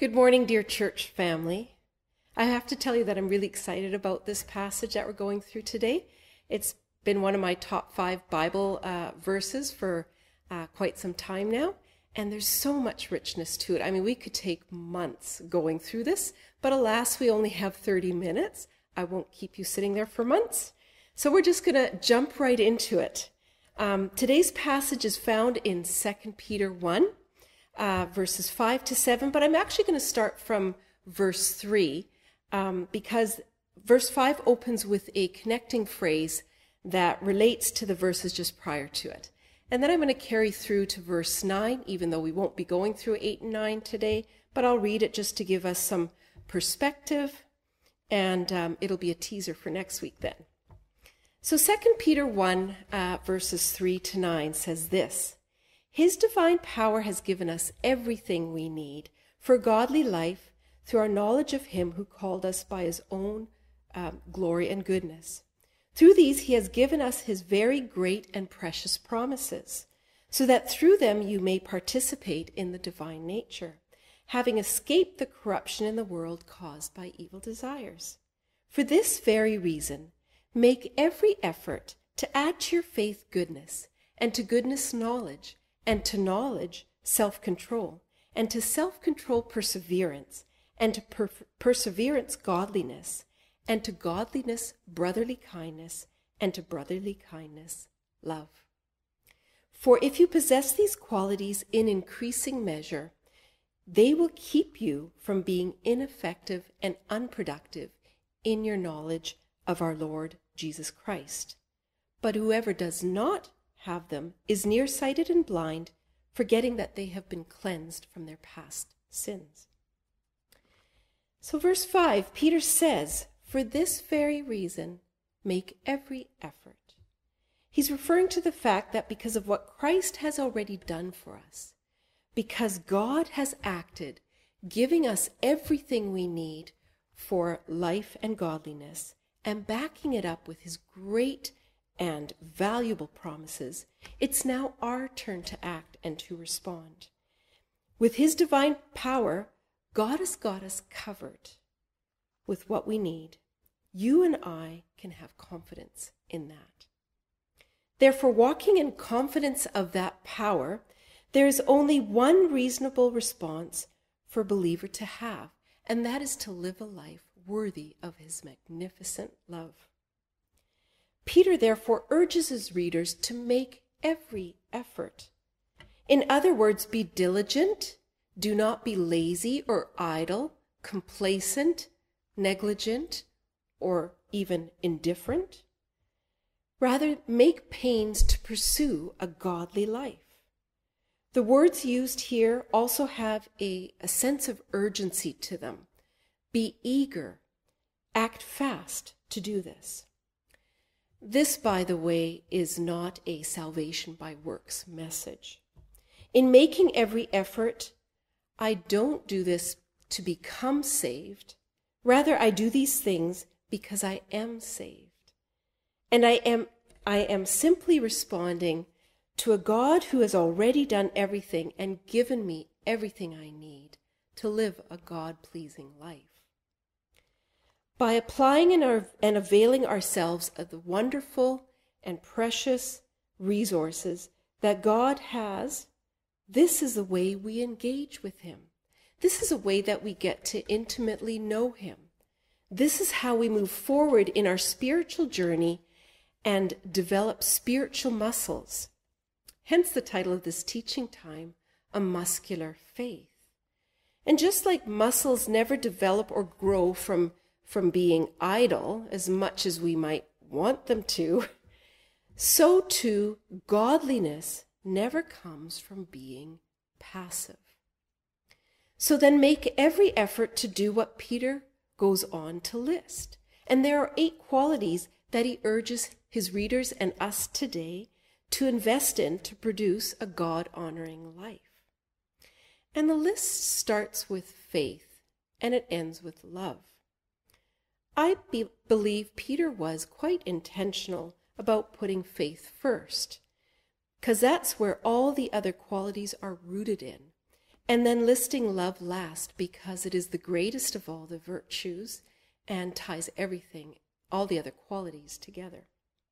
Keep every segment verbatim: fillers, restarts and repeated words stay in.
Good morning, dear church family. I have to tell you that I'm really excited about this passage that we're going through today. It's been one of my top five Bible uh, verses for uh, quite some time now, and there's so much richness to it. I mean, we could take months going through this, but alas, we only have thirty minutes. I won't keep you sitting there for months. So we're just going to jump right into it. Um, today's passage is found in Second Peter one. Uh, verses five to seven, but I'm actually going to start from verse three um, because verse five opens with a connecting phrase that relates to the verses just prior to it. And then I'm going to carry through to verse nine, even though we won't be going through eight and nine today, but I'll read it just to give us some perspective, and um, it'll be a teaser for next week then. So Second Peter one, uh, verses three to nine says this: His divine power has given us everything we need for godly life through our knowledge of him who called us by his own um, glory and goodness. Through these he has given us his very great and precious promises, so that through them you may participate in the divine nature, having escaped the corruption in the world caused by evil desires. For this very reason, make every effort to add to your faith goodness, and to goodness knowledge, and to knowledge, self-control, and to self-control, perseverance, and to per- perseverance, godliness, and to godliness, brotherly kindness, and to brotherly kindness, love. For if you possess these qualities in increasing measure, they will keep you from being ineffective and unproductive in your knowledge of our Lord Jesus Christ. But whoever does not have them is nearsighted and blind, forgetting that they have been cleansed from their past sins. So verse five, Peter says, for this very reason, make every effort. He's referring to the fact that because of what Christ has already done for us, because God has acted, giving us everything we need for life and godliness, and backing it up with his great and valuable promises, it's now our turn to act and to respond. With his divine power, God has got us covered with what we need. You and I can have confidence in that. Therefore, walking in confidence of that power, there is only one reasonable response for a believer to have, and that is to live a life worthy of his magnificent love. Peter therefore urges his readers to make every effort. In other words, be diligent, do not be lazy or idle, complacent, negligent, or even indifferent. Rather, make pains to pursue a godly life. The words used here also have a, a sense of urgency to them. Be eager, act fast to do this. This, by the way, is not a salvation by works message. In making every effort, I don't do this to become saved. Rather, I do these things because I am saved. And I am, I am simply responding to a God who has already done everything and given me everything I need to live a God-pleasing life. By applying and, our, and availing ourselves of the wonderful and precious resources that God has, this is the way we engage with him. This is a way that we get to intimately know him. This is how we move forward in our spiritual journey and develop spiritual muscles. Hence the title of this teaching time, A Muscular Faith. And just like muscles never develop or grow from from being idle as much as we might want them to, so too godliness never comes from being passive. So then make every effort to do what Peter goes on to list. And there are eight qualities that he urges his readers and us today to invest in to produce a God-honoring life. And the list starts with faith and it ends with love. I be- believe Peter was quite intentional about putting faith first, because that's where all the other qualities are rooted in. and then listing love last because it is the greatest of all the virtues and ties everything, all the other qualities together.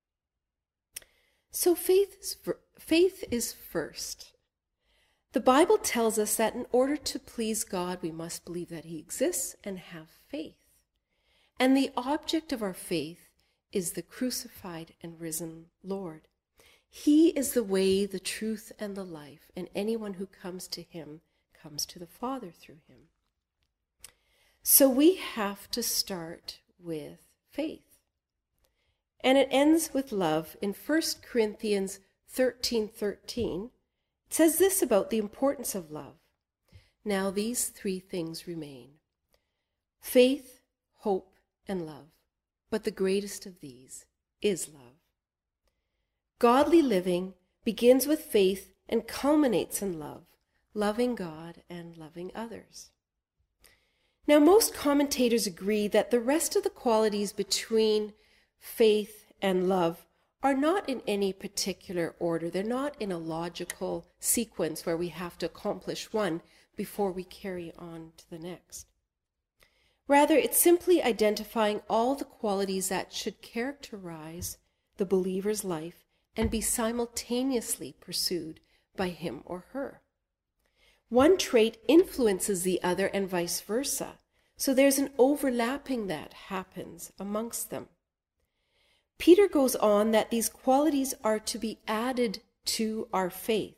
So faith is, faith is first. The Bible tells us that in order to please God, we must believe that he exists and have faith. And the object of our faith is the crucified and risen Lord. He is the way, the truth, and the life, and anyone who comes to him comes to the Father through him. So we have to start with faith. And it ends with love. In First Corinthians thirteen thirteen, it says this about the importance of love. Now these three things remain: faith, hope, and love. But the greatest of these is love. Godly living begins with faith and culminates in love, loving God and loving others. Now, most commentators agree that the rest of the qualities between faith and love are not in any particular order. They're not in a logical sequence where we have to accomplish one before we carry on to the next. Rather, it's simply identifying all the qualities that should characterize the believer's life and be simultaneously pursued by him or her. One trait influences the other and vice versa, so there's an overlapping that happens amongst them. Peter goes on that these qualities are to be added to our faith.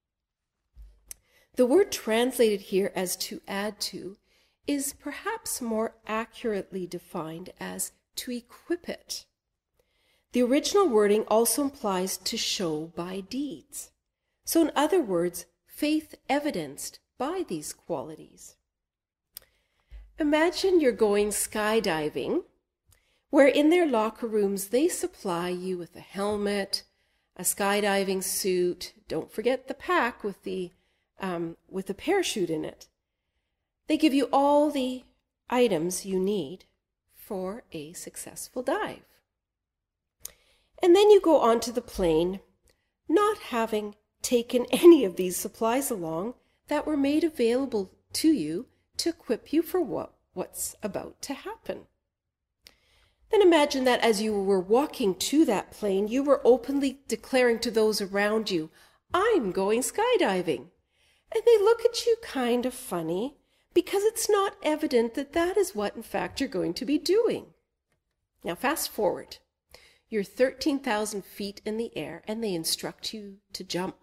The word translated here as to add to is perhaps more accurately defined as to equip it. The original wording also implies to show by deeds. So in other words, faith evidenced by these qualities. Imagine you're going skydiving, where in their locker rooms they supply you with a helmet, a skydiving suit, don't forget the pack with the, um, with the parachute in it. They give you all the items you need for a successful dive. And then you go onto the plane, not having taken any of these supplies along that were made available to you to equip you for what, what's about to happen. Then imagine that as you were walking to that plane, you were openly declaring to those around you, "I'm going skydiving." And they look at you kind of funny because it's not evident that that is what, in fact, you're going to be doing. Now, fast forward. You're thirteen thousand feet in the air, and they instruct you to jump.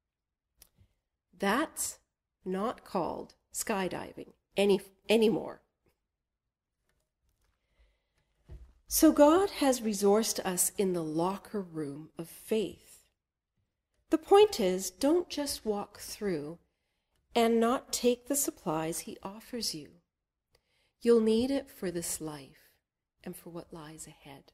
That's not called skydiving any anymore. So God has resourced us in the locker room of faith. The point is, don't just walk through and not take the supplies he offers you. You'll need it for this life and for what lies ahead.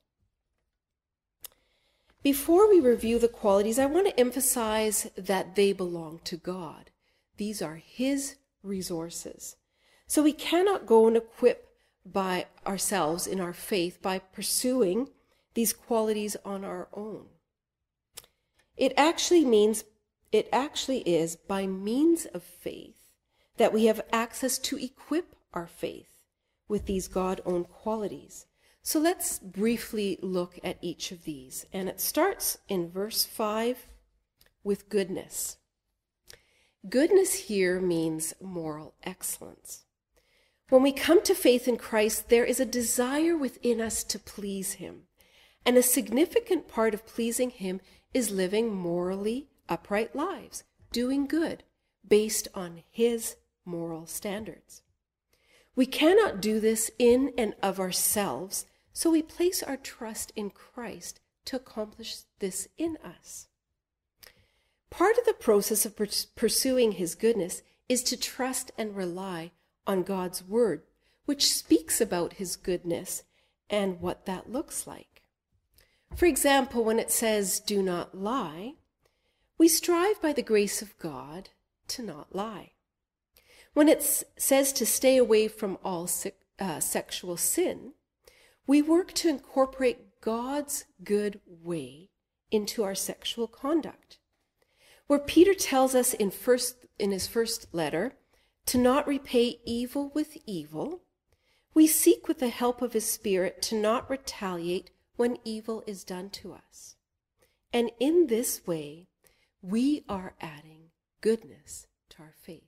Before we review the qualities, I want to emphasize that they belong to God. These are his resources. So we cannot go and equip by ourselves in our faith by pursuing these qualities on our own. It actually means, it actually is by means of faith that we have access to equip our faith with these God-owned qualities. So let's briefly look at each of these. And it starts in verse five with goodness. Goodness here means moral excellence. When we come to faith in Christ, there is a desire within us to please him. And a significant part of pleasing him is living morally upright lives, doing good, based on his moral standards. We cannot do this in and of ourselves, so we place our trust in Christ to accomplish this in us. Part of the process of pursuing his goodness is to trust and rely on God's word, which speaks about his goodness and what that looks like. For example, when it says, "Do not lie," we strive by the grace of God to not lie. When it says to stay away from all uh, sexual sin, we work to incorporate God's good way into our sexual conduct. where Peter tells us in first in his first letter to not repay evil with evil, we seek with the help of his Spirit to not retaliate when evil is done to us. And in this way, we are adding goodness to our faith.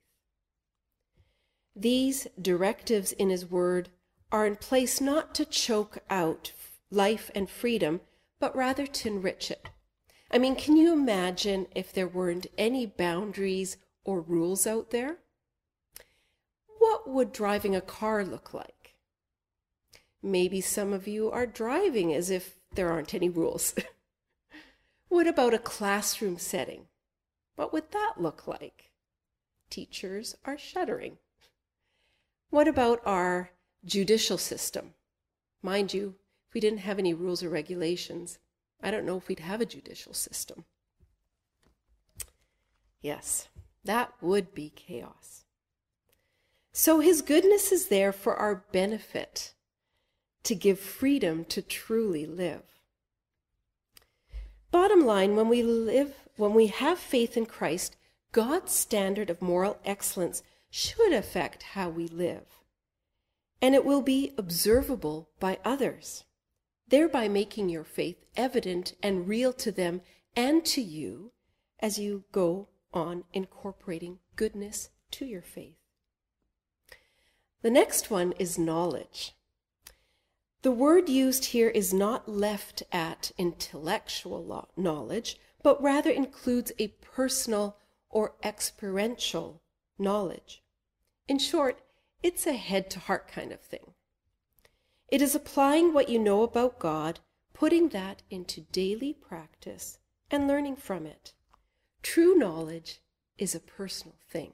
These directives in his word are in place not to choke out life and freedom, but rather to enrich it. I mean, can you imagine if there weren't any boundaries or rules out there? What would driving a car look like? Maybe some of you are driving as if there aren't any rules. What about a classroom setting? What would that look like? Teachers are shuddering. What about our judicial system? Mind you, if we didn't have any rules or regulations, I don't know if we'd have a judicial system. Yes, that would be chaos. So his goodness is there for our benefit, to give freedom to truly live. Bottom line, when we live, when we have faith in Christ, God's standard of moral excellence should affect how we live, and it will be observable by others, thereby making your faith evident and real to them and to you as you go on incorporating goodness to your faith. The next one is knowledge. The word used here is not left at intellectual knowledge, but rather includes a personal or experiential knowledge. In short, it's a head-to-heart kind of thing. It is applying what you know about God, putting that into daily practice, and learning from it. True knowledge is a personal thing.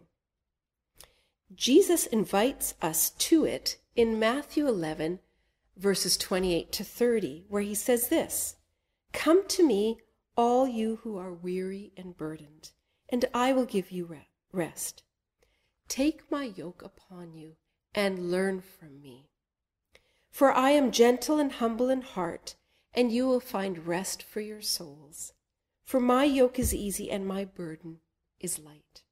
Jesus invites us to it in Matthew eleven, verses twenty-eight to thirty, where he says this, "Come to me, all you who are weary and burdened, and I will give you rest. Take my yoke upon you and learn from me. For I am gentle and humble in heart, and you will find rest for your souls. For my yoke is easy and my burden is light."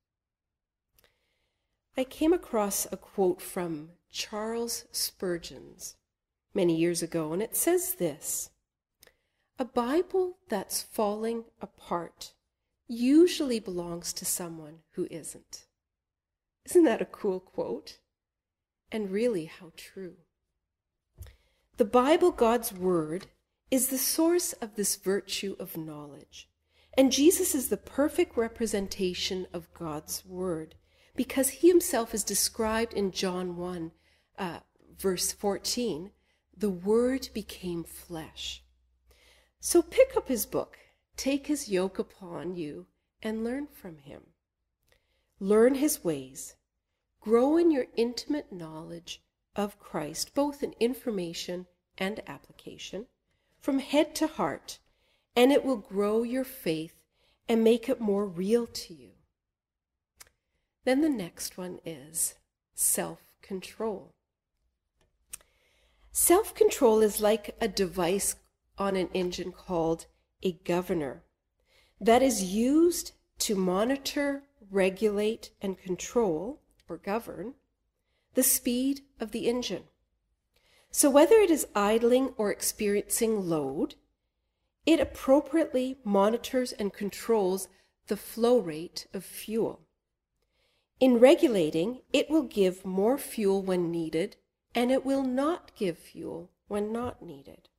I came across a quote from Charles Spurgeon many years ago, and it says this, "A Bible that's falling apart usually belongs to someone who isn't." Isn't that a cool quote? And really, how true. The Bible, God's Word, is the source of this virtue of knowledge. And Jesus is the perfect representation of God's Word, because he himself is described in John one, uh, verse fourteen, "The Word became flesh." So pick up his book, take his yoke upon you, and learn from him. Learn his ways. Grow in your intimate knowledge of Christ, both in information and application, from head to heart, and it will grow your faith and make it more real to you. Then the next one is self-control. Self-control is like a device on an engine called a governor that is used to monitor, regulate, and control, or govern, the speed of the engine. So whether it is idling or experiencing load, it appropriately monitors and controls the flow rate of fuel. In regulating, it will give more fuel when needed, and it will not give fuel when not needed.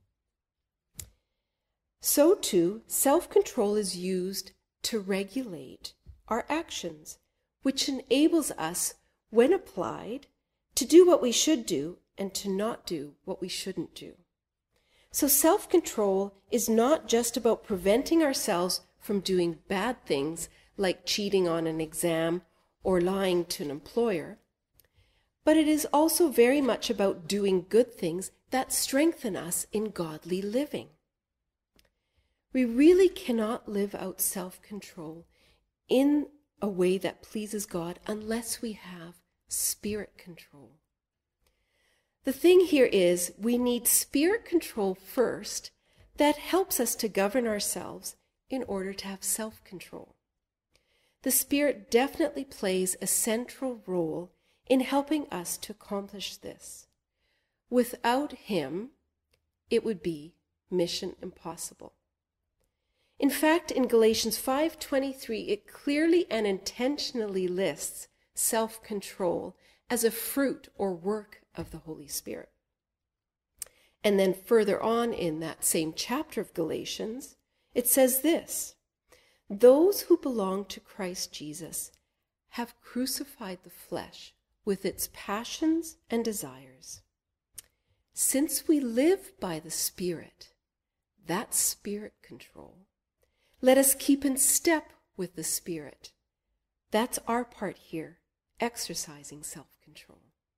So too, self-control is used to regulate our actions, which enables us, when applied, to do what we should do and to not do what we shouldn't do. So self-control is not just about preventing ourselves from doing bad things like cheating on an exam or lying to an employer, but it is also very much about doing good things that strengthen us in godly living. We really cannot live out self-control in a way that pleases God unless we have spirit control. The thing here is we need spirit control first that helps us to govern ourselves in order to have self-control. the Spirit definitely plays a central role in helping us to accomplish this. Without him, it would be mission impossible. In fact, in Galatians five twenty-three, it clearly and intentionally lists self-control as a fruit or work of the Holy Spirit. And then further on in that same chapter of Galatians, it says this: those who belong to Christ Jesus have crucified the flesh with its passions and desires. Since we live by the Spirit, that Spirit control, let us keep in step with the Spirit. That's our part here, exercising self-control.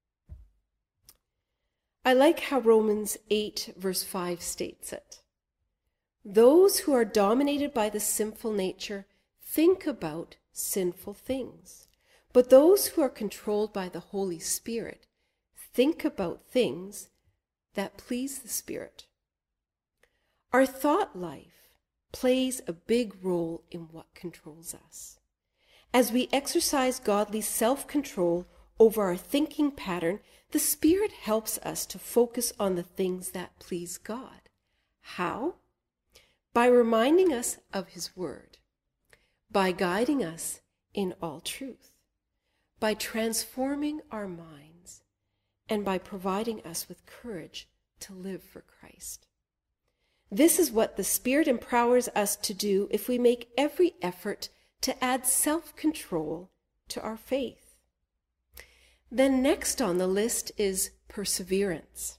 I like how Romans eight verse five states it. Those who are dominated by the sinful nature think about sinful things, but those who are controlled by the Holy Spirit think about things that please the Spirit. Our thought life plays a big role in what controls us. As we exercise godly self-control over our thinking pattern, the Spirit helps us to focus on the things that please God. How? By reminding us of his word, by guiding us in all truth, by transforming our minds, and by providing us with courage to live for Christ. This is what the Spirit empowers us to do if we make every effort to add self-control to our faith. Then next on the list is perseverance.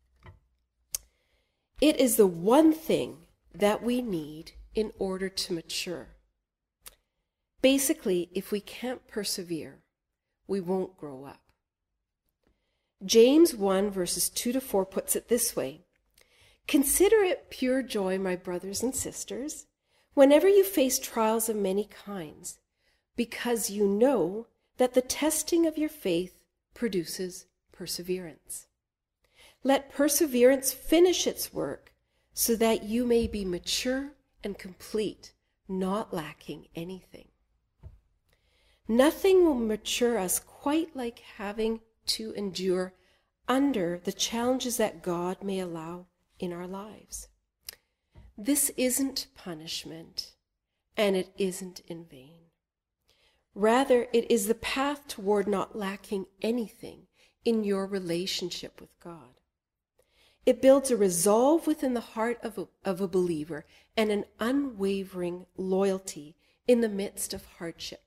It is the one thing that we need in order to mature. Basically, if we can't persevere, we won't grow up. James one verses two to four puts it this way: consider it pure joy, my brothers and sisters, whenever you face trials of many kinds, because you know that the testing of your faith produces perseverance. Let perseverance finish its work, so that you may be mature and complete, not lacking anything. Nothing will mature us quite like having to endure under the challenges that God may allow in our lives. This isn't punishment, and it isn't in vain. Rather, it is the path toward not lacking anything in your relationship with God. It builds a resolve within the heart of a, of a believer and an unwavering loyalty in the midst of hardship.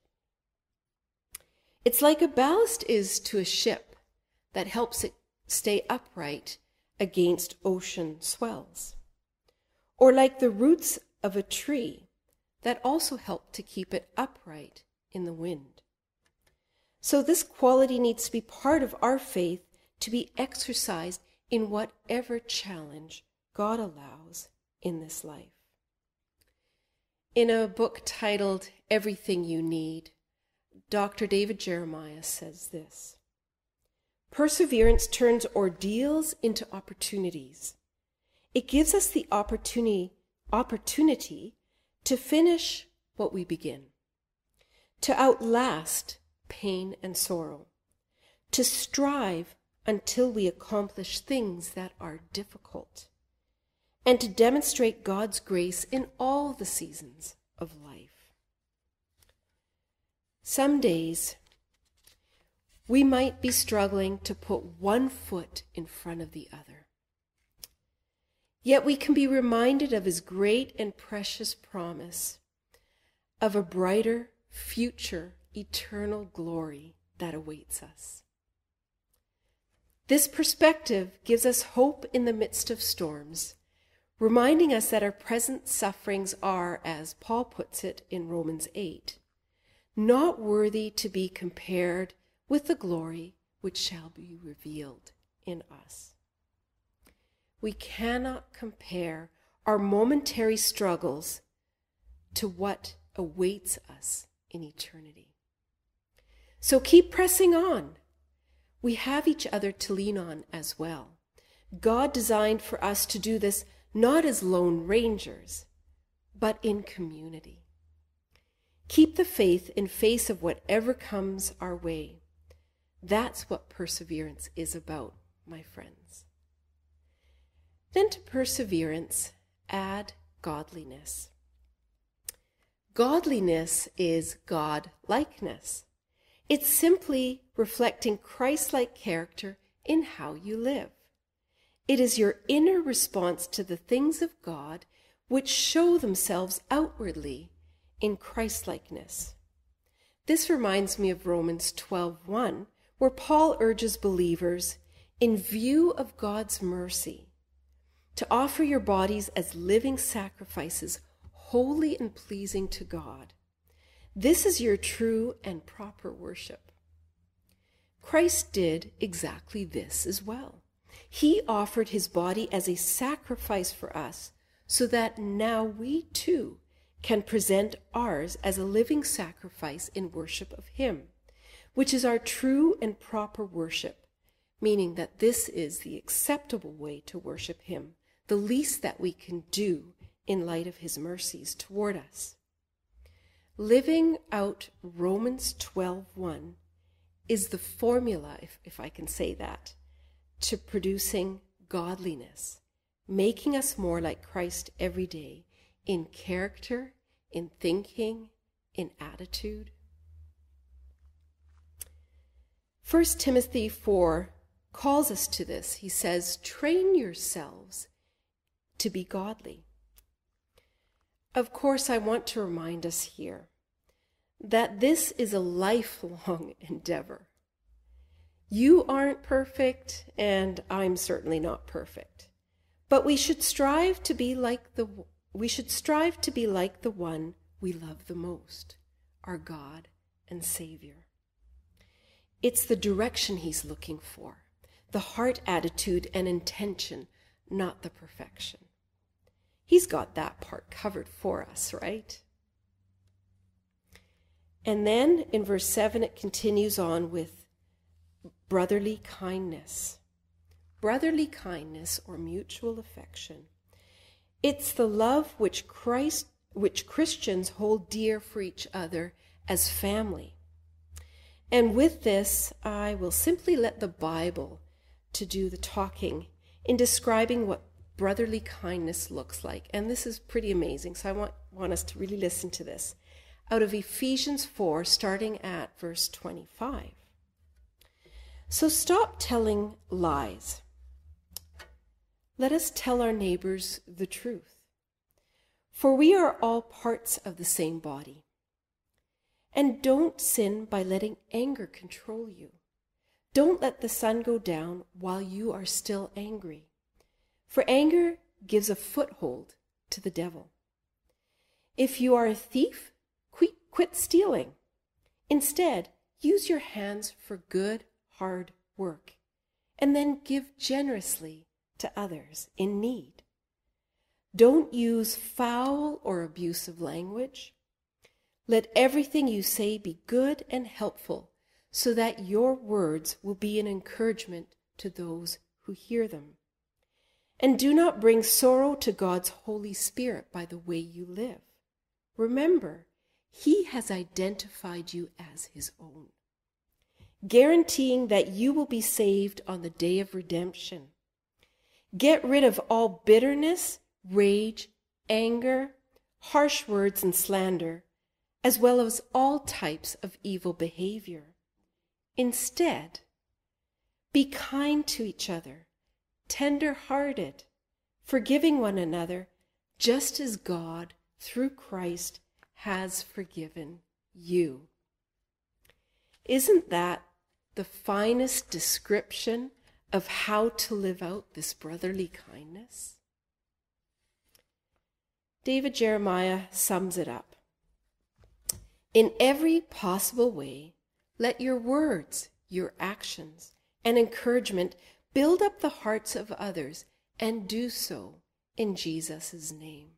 It's like a ballast is to a ship that helps it stay upright against ocean swells, or like the roots of a tree that also help to keep it upright in the wind. So this quality needs to be part of our faith to be exercised in whatever challenge God allows in this life. In a book titled Everything You Need, Doctor David Jeremiah says this: perseverance turns ordeals into opportunities. It gives us the opportunity, opportunity to finish what we begin, to outlast pain and sorrow, to strive until we accomplish things that are difficult, and to demonstrate God's grace in all the seasons of life. Some days, we might be struggling to put one foot in front of the other. Yet we can be reminded of his great and precious promise of a brighter future, eternal glory that awaits us. This perspective gives us hope in the midst of storms, reminding us that our present sufferings are, as Paul puts it in Romans eight, not worthy to be compared with the glory which shall be revealed in us. We cannot compare our momentary struggles to what awaits us in eternity. So keep pressing on. We have each other to lean on as well. God designed for us to do this not as lone rangers, but in community. Keep the faith in face of whatever comes our way. That's what perseverance is about, my friends. Then to perseverance, add godliness. Godliness is God-likeness. It's simply reflecting Christ-like character in how you live. It is your inner response to the things of God which show themselves outwardly in Christ-likeness. This reminds me of Romans twelve one, where Paul urges believers, in view of God's mercy, to offer your bodies as living sacrifices, holy and pleasing to God. This is your true and proper worship. Christ did exactly this as well. He offered his body as a sacrifice for us so that now we too can present ours as a living sacrifice in worship of him, which is our true and proper worship, meaning that this is the acceptable way to worship him, the least that we can do in light of his mercies toward us. Living out Romans twelve one is the formula, if, if I can say that, to producing godliness, making us more like Christ every day in character, in thinking, in attitude. First Timothy four calls us to this. He says, train yourselves to be godly. Of course, I want to remind us here that this is a lifelong endeavor. You aren't perfect, and I'm certainly not perfect. But we should strive to be like the we should strive to be like the one we love the most, our God and Savior. It's the direction he's looking for, the heart attitude and intention, not the perfection. He's got that part covered for us, right? And then in verse seven, it continues on with brotherly kindness. Brotherly kindness or mutual affection. It's the love which Christ, which Christians hold dear for each other as family. And with this, I will simply let the Bible to do the talking in describing what brotherly kindness looks like. And this is pretty amazing, so I want, want us to really listen to this. Out of Ephesians four, starting at verse twenty-five. So stop telling lies. Let us tell our neighbors the truth. For we are all parts of the same body. And don't sin by letting anger control you. Don't let the sun go down while you are still angry. For anger gives a foothold to the devil. If you are a thief, quit, quit stealing. Instead, use your hands for good, hard work, and then give generously to others in need. Don't use foul or abusive language. Let everything you say be good and helpful, so that your words will be an encouragement to those who hear them. And do not bring sorrow to God's Holy Spirit by the way you live. Remember, he has identified you as his own, guaranteeing that you will be saved on the day of redemption. Get rid of all bitterness, rage, anger, harsh words, and slander, as well as all types of evil behavior. Instead, be kind to each other, tender-hearted, forgiving one another, just as God, through Christ, has forgiven you. Isn't that the finest description of how to live out this brotherly kindness? David Jeremiah sums it up. In every possible way, let your words, your actions, and encouragement build up the hearts of others, and do so in Jesus' name.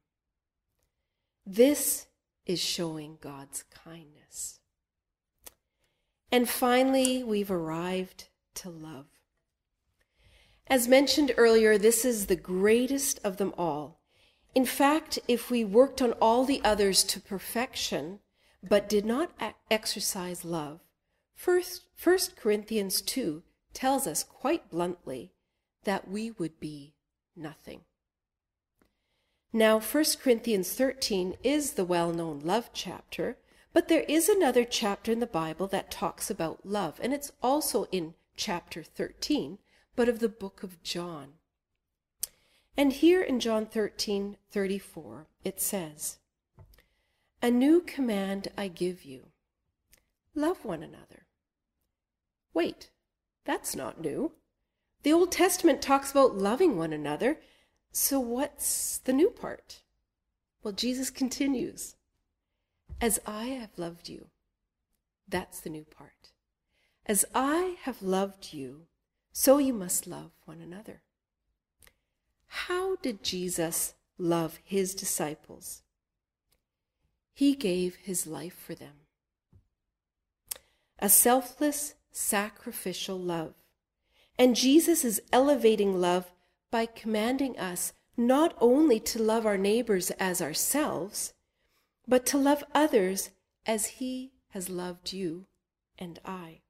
This is showing God's kindness. And finally, we've arrived to love. As mentioned earlier, this is the greatest of them all. In fact, if we worked on all the others to perfection, but did not exercise love, First, First Corinthians two tells us quite bluntly that we would be nothing. Now, First Corinthians thirteen is the well-known love chapter, but there is another chapter in the Bible that talks about love, and it's also in chapter thirteen, but of the book of John. And here in John thirteen thirty-four, it says, "A new command I give you, love one another." Wait, that's not new. The Old Testament talks about loving one another, so what's the new part? Well, Jesus continues, "As I have loved you," that's the new part. "As I have loved you, so you must love one another." How did Jesus love his disciples? He gave his life for them. A selfless, sacrificial love. And Jesus is elevating love by commanding us not only to love our neighbors as ourselves, but to love others as he has loved you and I.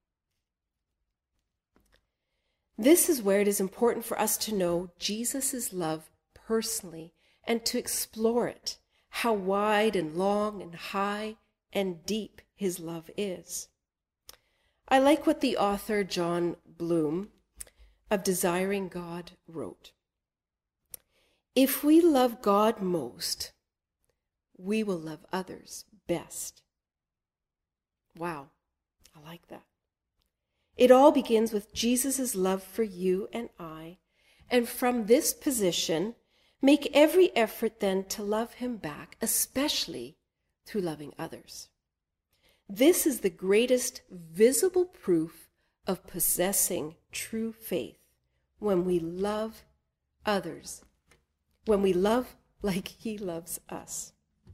This is where it is important for us to know Jesus' love personally and to explore it, how wide and long and high and deep his love is. I like what the author John Bloom of Desiring God wrote. "If we love God most, we will love others best." Wow, I like that. It all begins with Jesus' love for you and I, and from this position, make every effort then to love him back, especially through loving others. This is the greatest visible proof of possessing true faith, when we love others, when we love like he loves us.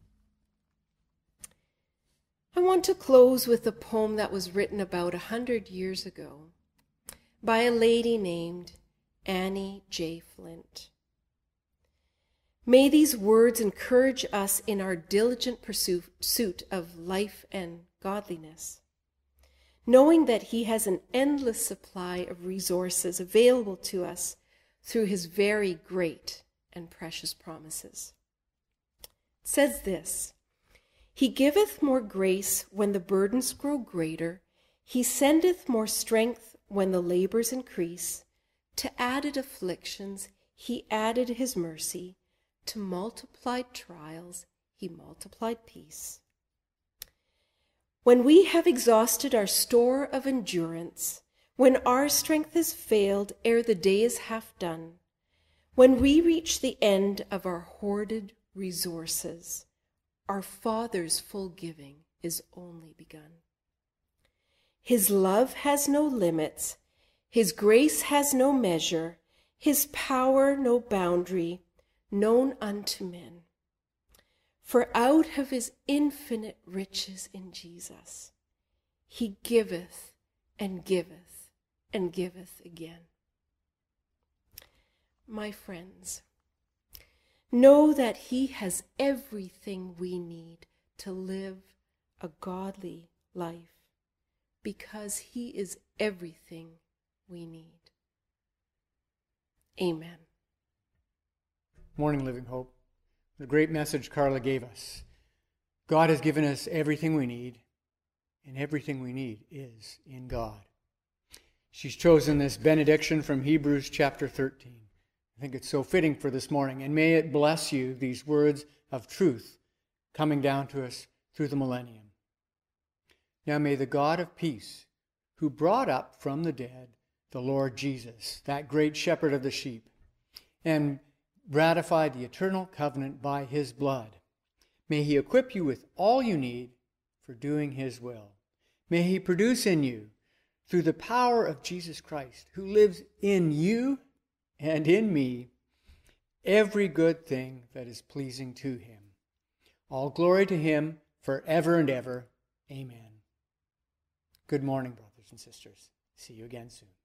I want to close with a poem that was written about a hundred years ago by a lady named Annie J. Flint. May these words encourage us in our diligent pursuit of life and godliness, knowing that he has an endless supply of resources available to us through his very great and precious promises. It says this, "He giveth more grace when the burdens grow greater. He sendeth more strength when the labors increase. To added afflictions he added his mercy. To multiplied trials he multiplied peace. When we have exhausted our store of endurance, when our strength has failed ere the day is half done, when we reach the end of our hoarded resources, our Father's full giving is only begun. His love has no limits, his grace has no measure, his power no boundary, known unto men. For out of his infinite riches in Jesus, he giveth and giveth and giveth again." My friends, know that he has everything we need to live a godly life, because he is everything we need. Amen. Morning, Living Hope. The great message Carla gave us. God has given us everything we need, and everything we need is in God. She's chosen this benediction from Hebrews chapter thirteen. I think it's so fitting for this morning, and may it bless you, these words of truth coming down to us through the millennium. Now may the God of peace, who brought up from the dead the Lord Jesus, that great shepherd of the sheep, and ratified the eternal covenant by his blood, may he equip you with all you need for doing his will. May he produce in you, through the power of Jesus Christ, who lives in you and in me, every good thing that is pleasing to him. All glory to him forever and ever. Amen. Good morning, brothers and sisters. See you again soon.